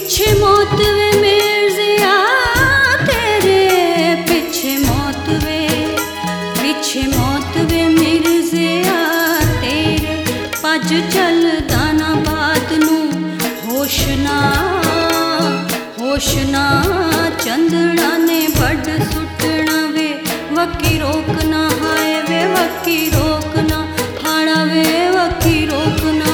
पीछे मौत वे मिर्ज़िया तेरे पीछे मौत वे मिर्ज़िया तेरे भज चल दानाबाद नूं होश ना चंदना ने बड़ सुटना वे वकी रोकना हाय वे वकी रोकना हाड़ा वे वकी रोकना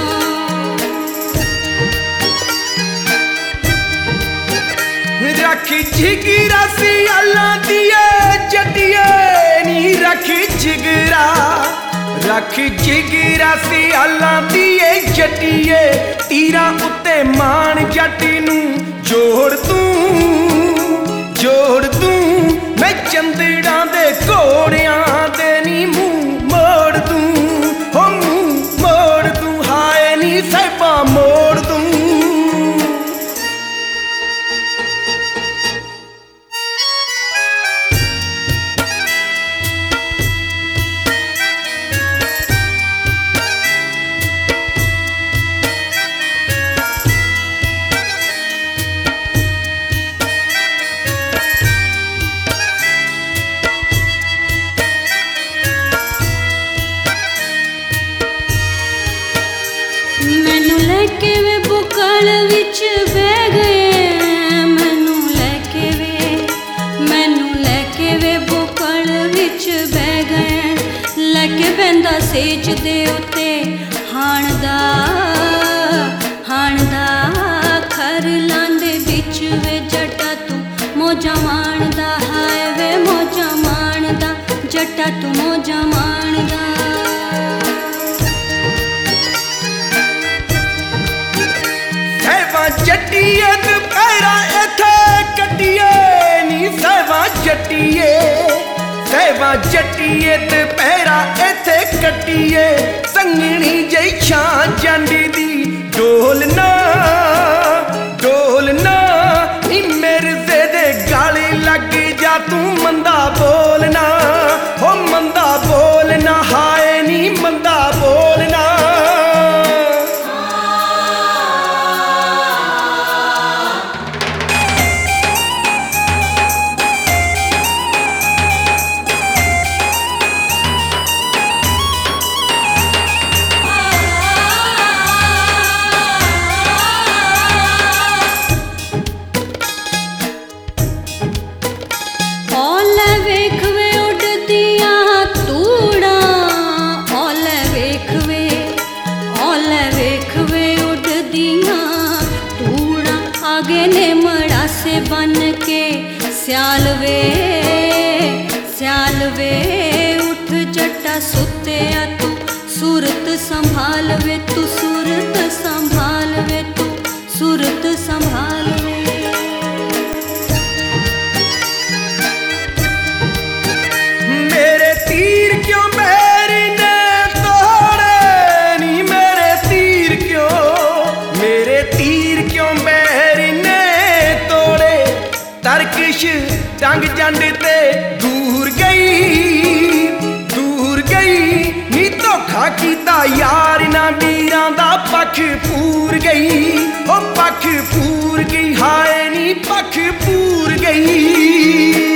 रखी जिगरा सियाला दिए जटिए नी रखी जिगरा सियाला दिए जटिए तीरा उत्ते मान जट नूं जोड़ दूं मैं चंदड़ा दे घोड़ियां दे नी मुंह मोड़ दूं हाय नी साहिबा मोड़ दूं मैनू लैके वे बुकल विच बह गए मैनू लैके वे बुकल विच बह गए लैके बहंदा सेज दे उत्ते हाण दा खर लांदे बिच वे जटा तू मौजा माणदा हाय वे मौजा माणदा जटा तू मौजा माणदा जटिए पैरा इथे कटिए नी सहवा जटिए पैरा इथे कटिए संगनी जई छां जंडी दी डोलना नी मिर्ज़े दे गाली लग जा तू मंदा बोलना हो मंदा बोलना हाय नी मंदा बोलना आगे ने मड़ासे बन के स्याल वे उठ जटा सुते तू सूरत संभाल वे तू सूरत संभाल वे तू सूरत संभाल वे मेरे तीर क्यों मेरी ने तोड़े नी मेरे तीर क्यों मेरी ने तोड़े तरकश टंग जंड ते दूर गई नी धोखा कीता यार ना वीरां दा पख पूर गई ओ पख पूर गई हाय नी पख पूर गई